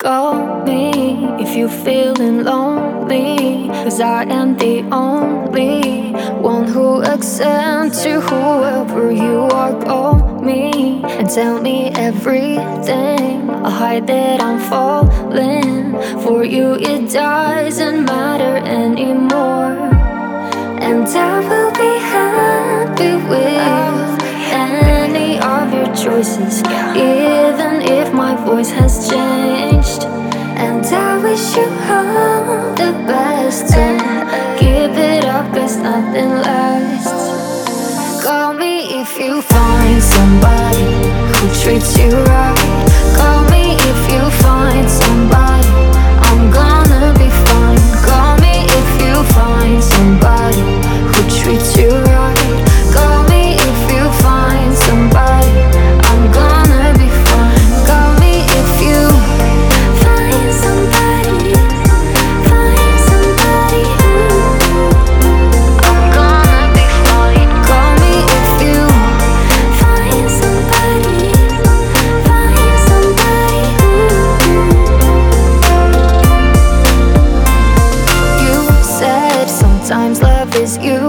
Call me if you're feeling lonely, 'cause I am the only one who accepts you, whoever you are. Call me and tell me everything. I'll hide that I'm falling for you. It doesn't matter anymore, and I will be happy with any of your choices, even if my voice has changed. And I wish you all the best, so keep it up, 'cause nothing lasts. Call me if you find somebody who treats you right. Call me if you find somebody, I'm gonna be fine. Call me if you find somebody who treats you right. Call me if you find somebody, I'm gonna be fine. Call me if you find somebody, find somebody who I'm gonna be fine. Call me if you find somebody, find somebody who you said sometimes love is you.